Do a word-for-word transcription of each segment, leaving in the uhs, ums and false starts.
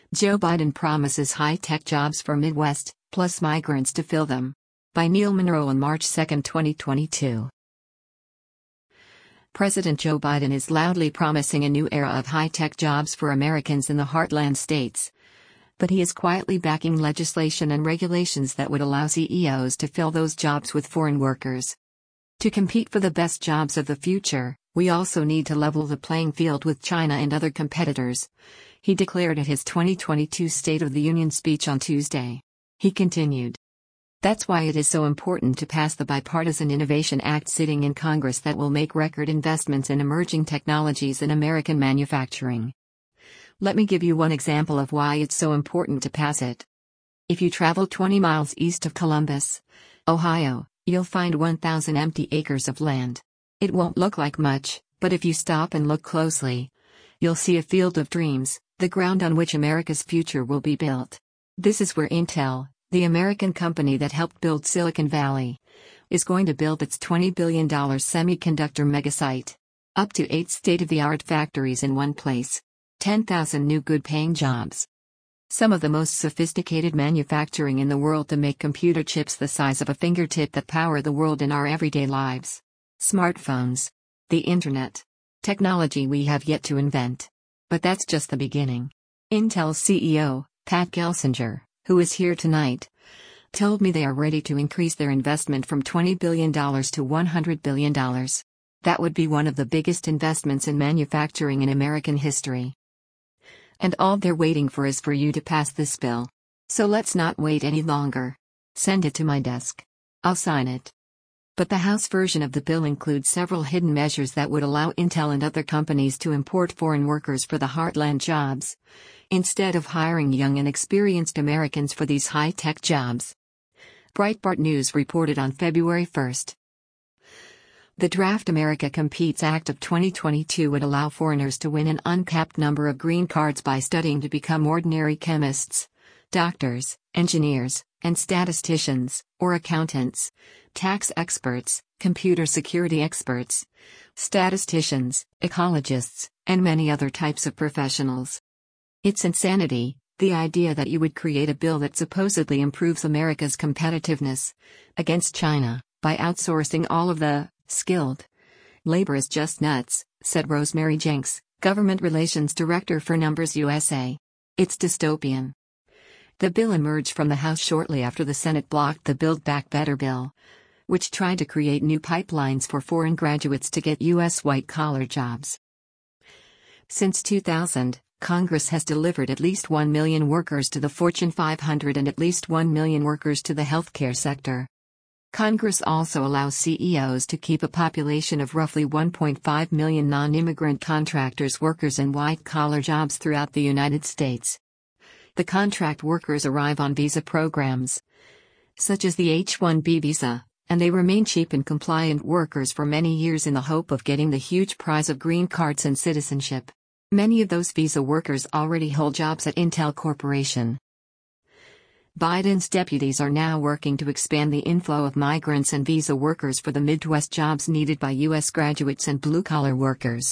Joe Biden promises high-tech jobs for Midwest, plus migrants to fill them. By Neil Monroe on March second, twenty twenty-two. President Joe Biden is loudly promising a new era of high-tech jobs for Americans in the heartland states. But he is quietly backing legislation and regulations that would allow C E Os to fill those jobs with foreign workers. To compete for the best jobs of the future, we also need to level the playing field with China and other competitors, he declared at his twenty twenty-two State of the Union speech on Tuesday. He continued. That's why it is so important to pass the Bipartisan Innovation Act sitting in Congress that will make record investments in emerging technologies in American manufacturing. Let me give you one example of why it's so important to pass it. If you travel twenty miles east of Columbus, Ohio, you'll find one thousand empty acres of land. It won't look like much, but if you stop and look closely, you'll see a field of dreams, the ground on which America's future will be built. This is where Intel, the American company that helped build Silicon Valley, is going to build its twenty billion dollars semiconductor megasite. Up to eight state-of-the-art factories in one place. ten thousand new good-paying jobs. Some of the most sophisticated manufacturing in the world to make computer chips the size of a fingertip that power the world in our everyday lives. Smartphones. The internet. Technology we have yet to invent. But that's just the beginning. Intel's C E O, Pat Gelsinger, who is here tonight, told me they are ready to increase their investment from twenty billion dollars to one hundred billion dollars. That would be one of the biggest investments in manufacturing in American history. And all they're waiting for is for you to pass this bill. So let's not wait any longer. Send it to my desk. I'll sign it. But the House version of the bill includes several hidden measures that would allow Intel and other companies to import foreign workers for the heartland jobs, instead of hiring young and experienced Americans for these high-tech jobs. Breitbart News reported on February first. The Draft America Competes Act of twenty twenty-two would allow foreigners to win an uncapped number of green cards by studying to become ordinary chemists, doctors, engineers, and statisticians, or accountants, tax experts, computer security experts, statisticians, ecologists, and many other types of professionals. It's insanity, the idea that you would create a bill that supposedly improves America's competitiveness against China by outsourcing all of the skilled labor is just nuts, said Rosemary Jenks, Government Relations Director for Numbers U S A. It's dystopian. The bill emerged from the House shortly after the Senate blocked the Build Back Better bill, which tried to create new pipelines for foreign graduates to get U S white-collar jobs. Since two thousand, Congress has delivered at least one million workers to the Fortune five hundred and at least one million workers to the healthcare sector. Congress also allows C E Os to keep a population of roughly one point five million non-immigrant contractors workers in white-collar jobs throughout the United States. The contract workers arrive on visa programs, such as the H one B visa, and they remain cheap and compliant workers for many years in the hope of getting the huge prize of green cards and citizenship. Many of those visa workers already hold jobs at Intel Corporation. Biden's deputies are now working to expand the inflow of migrants and visa workers for the Midwest jobs needed by U S graduates and blue-collar workers.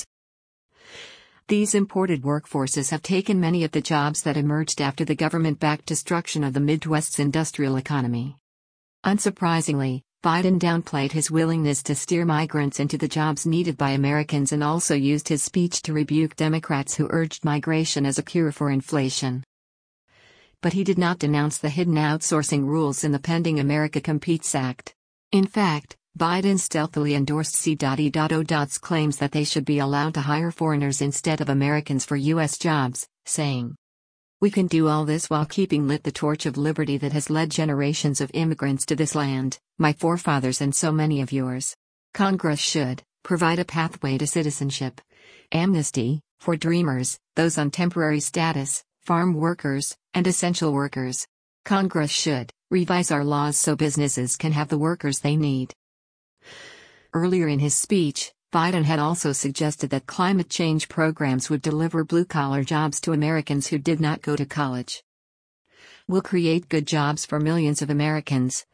These imported workforces have taken many of the jobs that emerged after the government-backed destruction of the Midwest's industrial economy. Unsurprisingly, Biden downplayed his willingness to steer migrants into the jobs needed by Americans and also used his speech to rebuke Democrats who urged migration as a cure for inflation. But he did not denounce the hidden outsourcing rules in the pending America Competes Act. In fact, Biden stealthily endorsed C E O's claims that they should be allowed to hire foreigners instead of Americans for U S jobs, saying, "We can do all this while keeping lit the torch of liberty that has led generations of immigrants to this land, my forefathers and so many of yours. Congress should provide a pathway to citizenship, amnesty for dreamers, those on temporary status, farm workers, and essential workers. Congress should revise our laws so businesses can have the workers they need." Earlier in his speech, Biden had also suggested that climate change programs would deliver blue-collar jobs to Americans who did not go to college. "We'll create good jobs for millions of Americans,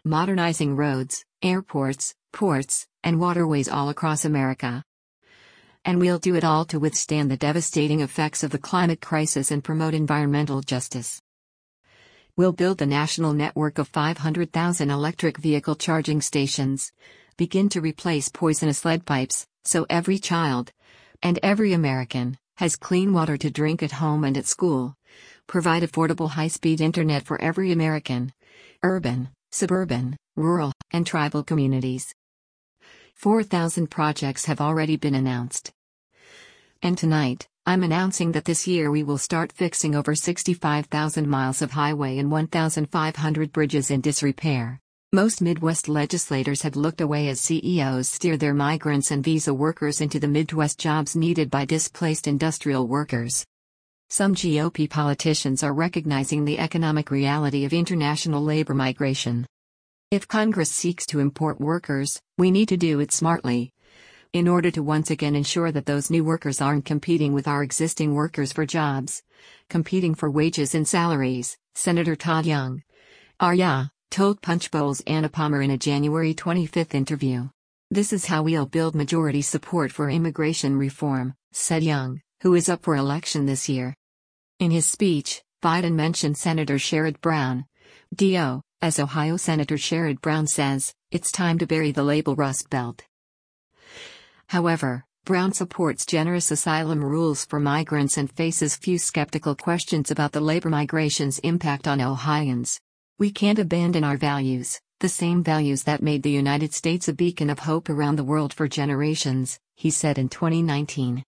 modernizing roads, airports, ports, and waterways all across America." And we'll do it all to withstand the devastating effects of the climate crisis and promote environmental justice. We'll build a national network of five hundred thousand electric vehicle charging stations, begin to replace poisonous lead pipes, so every child, and every American, has clean water to drink at home and at school, provide affordable high-speed internet for every American, urban, suburban, rural, and tribal communities. four thousand projects have already been announced. And tonight, I'm announcing that this year we will start fixing over sixty-five thousand miles of highway and one thousand five hundred bridges in disrepair. Most Midwest legislators have looked away as C E Os steer their migrants and visa workers into the Midwest jobs needed by displaced industrial workers. Some G O P politicians are recognizing the economic reality of international labor migration. If Congress seeks to import workers, we need to do it smartly, in order to once again ensure that those new workers aren't competing with our existing workers for jobs, competing for wages and salaries, Senator Todd Young, R Y A, told Punchbowl's Anna Palmer in a January twenty-fifth interview. This is how we'll build majority support for immigration reform, said Young, who is up for election this year. In his speech, Biden mentioned Senator Sherrod Brown, D O, as Ohio Senator Sherrod Brown says, it's time to bury the label Rust Belt. However, Brown supports generous asylum rules for migrants and faces few skeptical questions about the labor migration's impact on Ohioans. We can't abandon our values, the same values that made the United States a beacon of hope around the world for generations, he said in twenty nineteen.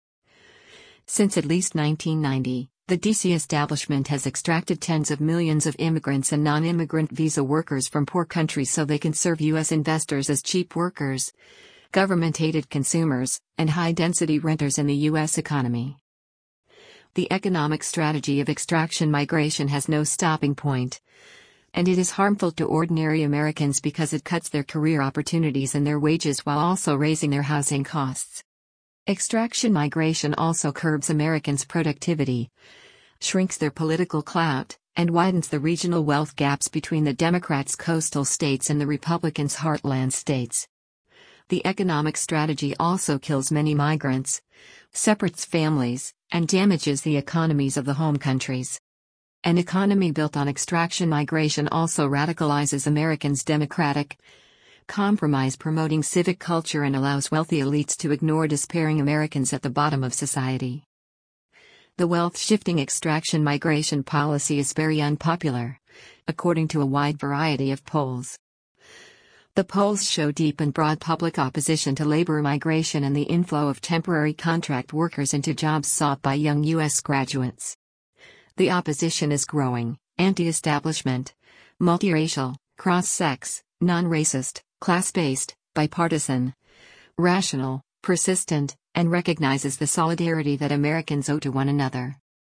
Since at least nineteen ninety, the D C establishment has extracted tens of millions of immigrants and non-immigrant visa workers from poor countries so they can serve U S investors as cheap workers, government-aided consumers, and high-density renters in the U S economy. The economic strategy of extraction migration has no stopping point, and it is harmful to ordinary Americans because it cuts their career opportunities and their wages while also raising their housing costs. Extraction migration also curbs Americans' productivity, shrinks their political clout, and widens the regional wealth gaps between the Democrats' coastal states and the Republicans' heartland states. The economic strategy also kills many migrants, separates families, and damages the economies of the home countries. An economy built on extraction migration also radicalizes Americans' democratic compromise, promoting civic culture, and allows wealthy elites to ignore despairing Americans at the bottom of society. The wealth-shifting extraction migration policy is very unpopular, according to a wide variety of polls. The polls show deep and broad public opposition to labor migration and the inflow of temporary contract workers into jobs sought by young U S graduates. The opposition is growing, anti-establishment, multiracial, cross-sex, non-racist, class-based, bipartisan, rational, persistent, and recognizes the solidarity that Americans owe to one another.